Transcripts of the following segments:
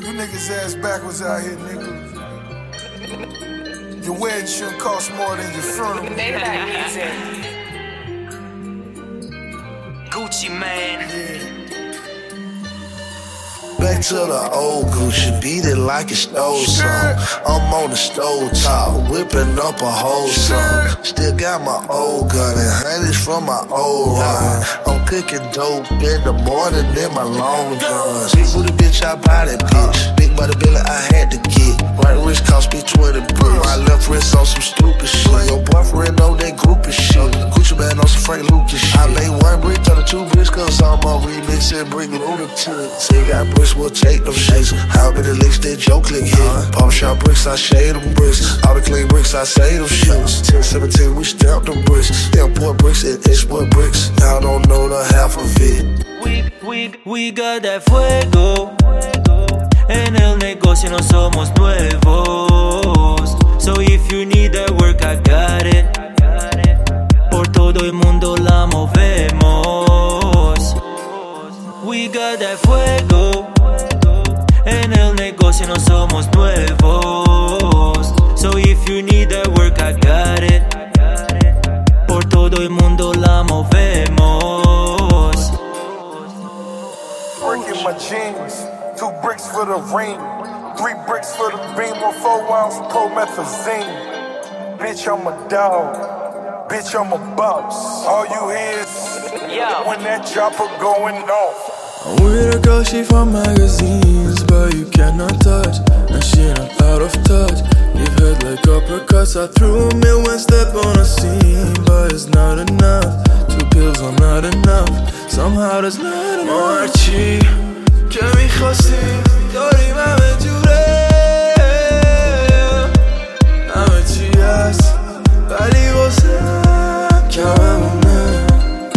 You niggas ass backwards out here, nigga. Your wedding shouldn't cost more than your funeral. Maybach music. Gucci Mane. Yeah. Back to the old Gucci, beat it like a stove song. I'm on the stove top, whipping up a whole song. Still got my old gun and honey's from my old run. I'm cooking dope in the morning in my long guns. Big booty bitch, I buy that bitch. Big body billet, I had to get. Right wrist cost me 20 bricks. My left wrist on some stupid shit. Your boyfriend on that groupie shit. Gucci man on some Frank Lucas shit. I made one brick, turn to two bricks, cause I'm on remix and bring lunatics. They got bricks, we'll take them shits. How many licks that Joe click hit? Pump shot bricks, I shade them bricks. All the clean bricks, I say them shits. 10-17, we stamp them bricks. Import bricks and export bricks. Y'all don't know the half of it. We got that fuego. En el negocio no somos nuevos. So if you need that work, I got it. Por todo el mundo la movemos. We got that fuego. En el negocio no somos nuevos. So if you need that work, I got it. Por todo el mundo la movemos. Breaking my jeans. 2 bricks for the ring. 3 bricks for the beam. Or 4 ounce promethazine. Bitch, I'm a dog. Bitch, I'm a boss. All you hear is when that chopper going off. I'm with a girl, she from magazines, but you cannot touch, and she not out of touch. Give head like uppercuts. I threw a mill one step on a scene, but it's not enough. 2 pills are not enough. Somehow there's not enough. Marchi, که میخواستی داریم همه جوره. همه چی هست ولی واسه کممونه.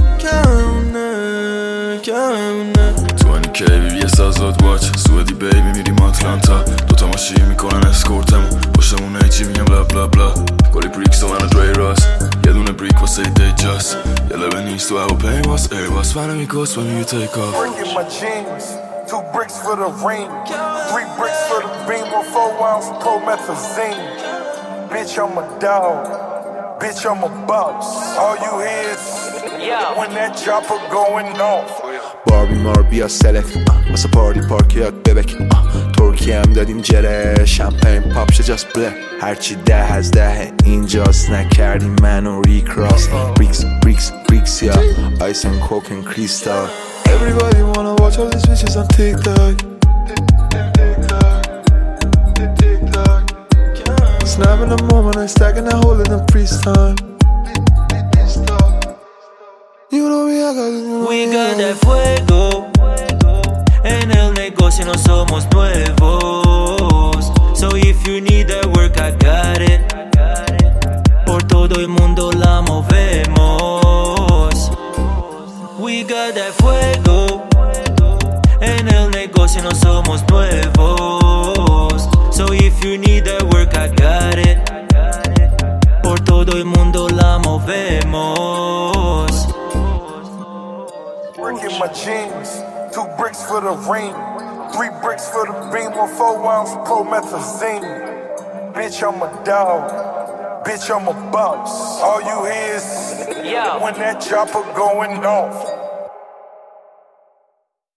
20K BBS آزاد واچ سوئدی بیبی میریم آتلانتا. دوتا ماشین میکنن اسکورتمون پشتمون هیچی میگم بلا بلا بلا. کلی بریکس و من و دری راس. یه دونه بریک واسه دیجاس. یه لبه نیست تو هواپیماس ایرباس. منو میکس when you take off. Breaking my jeans. 2 bricks for the ring. 3 bricks for the beam. Or 4 ounce promethazine. Bitch, I'm a dog. Bitch, I'm a boss. All you hear is when that chopper going off. باربی ماربیا سلکت واسه پارتی پارکیات ببک ترکیه هم دادیم جره شمپین پاپ شه جاست بله هرچی 10 از 10 اینجاست نکردیم منو ریکراس بریکس بریکس بریکس یا آیس and coke and crystal. Everybody wanna watch all these bitches on TikTok. Snapping the moment and stacking that hole in the priest time. You know me, I got it. We got that fuego. En el negocio no somos nuevos. So if you need that work, I got it. Por todo el mundo la movemos. We got that fuego. En el negocio no somos nuevos. So if you need that work, I got it. Por todo el mundo la movemos. Breaking my jeans. 2 bricks for the ring. 3 bricks for the beam. Or 4 ounce promethazine. Bitch, I'm a dog. Bitch, I'm a boss. All you hear is when that chopper going off.